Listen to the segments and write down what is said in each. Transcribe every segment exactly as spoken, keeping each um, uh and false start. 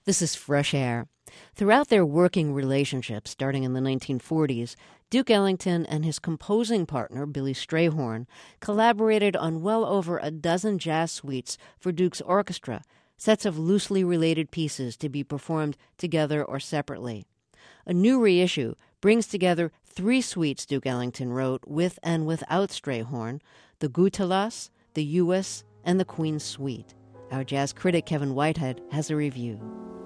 This is Fresh Air. Throughout their working relationship, starting in the nineteen forties, Duke Ellington and his composing partner, Billy Strayhorn, collaborated on well over a dozen jazz suites for Duke's orchestra, sets of loosely related pieces to be performed together or separately. A new reissue brings together three suites Duke Ellington wrote with and without Strayhorn, the Gutelas, the Uis, and the Queen's Suite. Our jazz critic Kevin Whitehead has a review.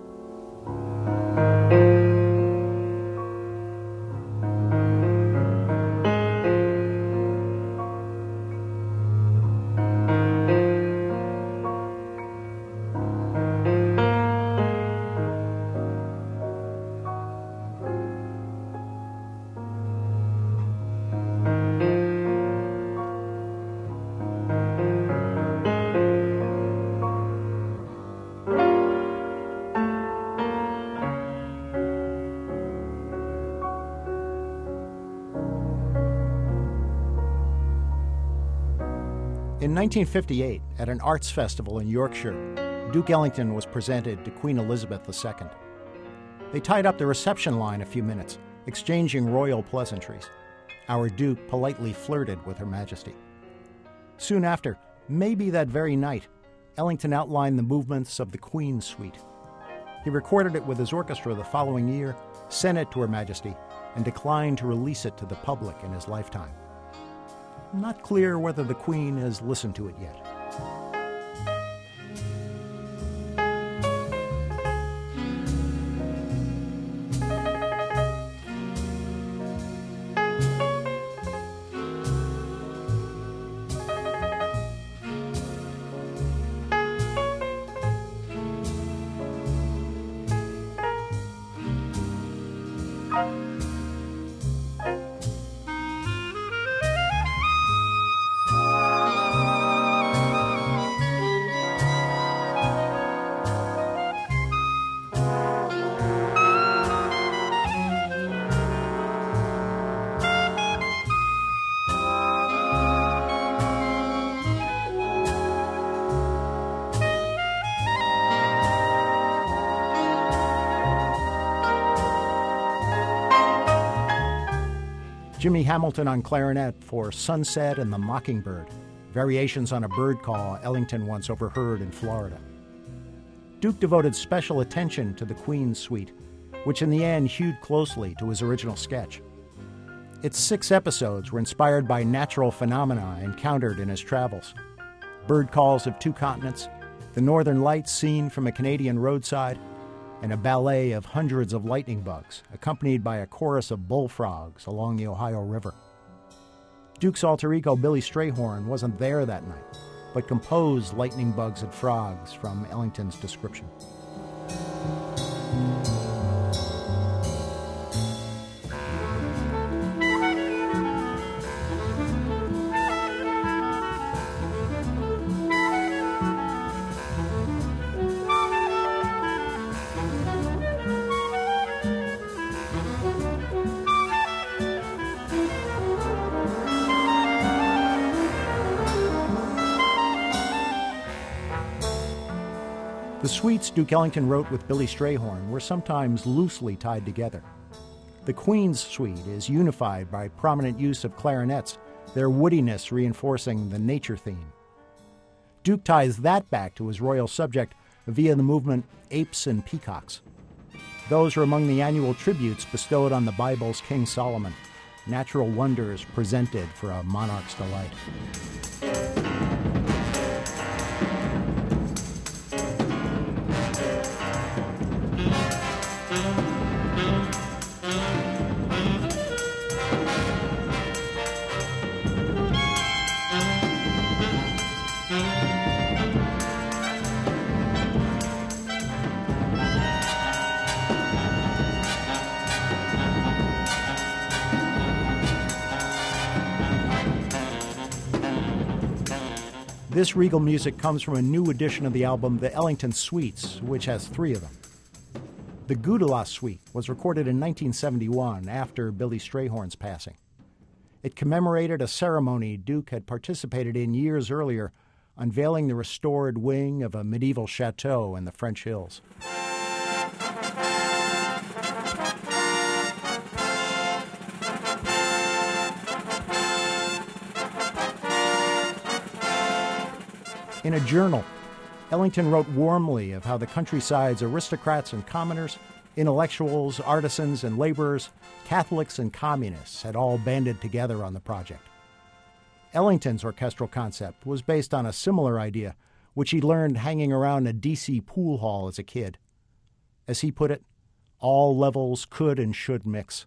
In nineteen fifty-eight, at an arts festival in Yorkshire, Duke Ellington was presented to Queen Elizabeth the Second. They tied up the reception line a few minutes, exchanging royal pleasantries. Our Duke politely flirted with Her Majesty. Soon after, maybe that very night, Ellington outlined the movements of the Queen's Suite. He recorded it with his orchestra the following year, sent it to Her Majesty, and declined to release it to the public in his lifetime. Not clear whether the Queen has listened to it yet. Jimmy Hamilton on clarinet for Sunset and the Mockingbird, variations on a bird call Ellington once overheard in Florida. Duke devoted special attention to the Queen's Suite, which in the end hewed closely to his original sketch. Its six episodes were inspired by natural phenomena encountered in his travels. Bird calls of two continents, the northern lights seen from a Canadian roadside, and a ballet of hundreds of lightning bugs, accompanied by a chorus of bullfrogs along the Ohio River. Duke's alter ego Billy Strayhorn wasn't there that night, but composed lightning bugs and frogs from Ellington's description. The suites Duke Ellington wrote with Billy Strayhorn were sometimes loosely tied together. The Queen's Suite is unified by prominent use of clarinets, their woodiness reinforcing the nature theme. Duke ties that back to his royal subject via the movement Apes and Peacocks. Those are among the annual tributes bestowed on the Bible's King Solomon, natural wonders presented for a monarch's delight. This regal music comes from a new edition of the album, The Ellington Suites, which has three of them. The Gutelas Suite was recorded in nineteen seventy-one after Billy Strayhorn's passing. It commemorated a ceremony Duke had participated in years earlier, unveiling the restored wing of a medieval chateau in the French hills. In a journal, Ellington wrote warmly of how the countryside's aristocrats and commoners, intellectuals, artisans and laborers, Catholics and communists had all banded together on the project. Ellington's orchestral concept was based on a similar idea, which he learned hanging around a D C pool hall as a kid. As he put it, all levels could and should mix.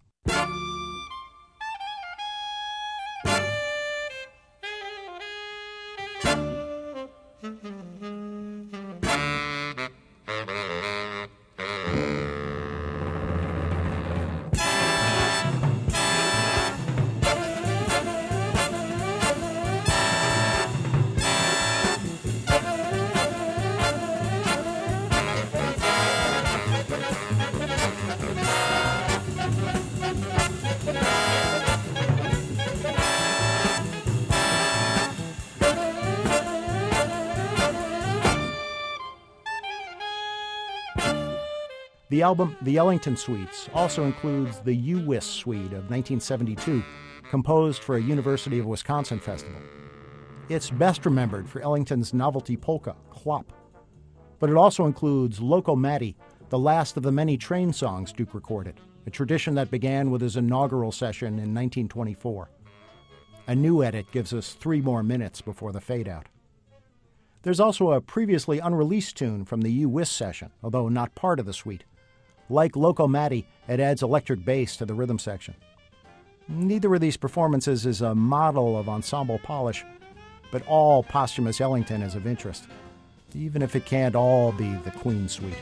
The album, The Ellington Suites, also includes the U-Wis Suite of nineteen seventy-two, composed for a University of Wisconsin festival. It's best remembered for Ellington's novelty polka, Clop. But it also includes Loco Matti, the last of the many train songs Duke recorded, a tradition that began with his inaugural session in nineteen twenty-four. A new edit gives us three more minutes before the fade-out. There's also a previously unreleased tune from the U-Wis session, although not part of the suite. Like Loco Matti, it adds electric bass to the rhythm section. Neither of these performances is a model of ensemble polish, but all posthumous Ellington is of interest, even if it can't all be the Queen Suite.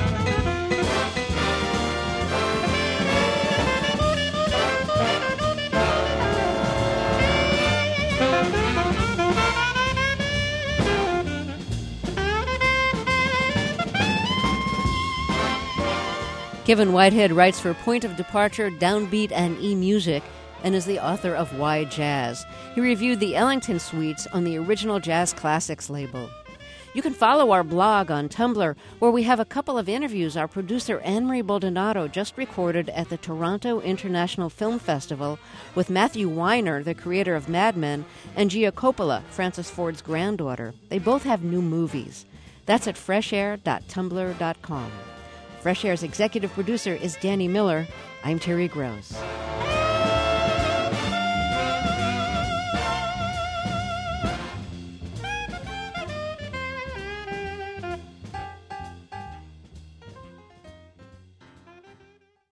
Kevin Whitehead writes for Point of Departure, Downbeat, and eMusic, and is the author of Why Jazz. He reviewed the Ellington Suites on the Original Jazz Classics label. You can follow our blog on Tumblr, where we have a couple of interviews our producer Anne-Marie Baldonado just recorded at the Toronto International Film Festival with Matthew Weiner, the creator of Mad Men, and Gia Coppola, Francis Ford's granddaughter. They both have new movies. That's at fresh air dot tumblr dot com. Fresh Air's executive producer is Danny Miller. I'm Terry Gross.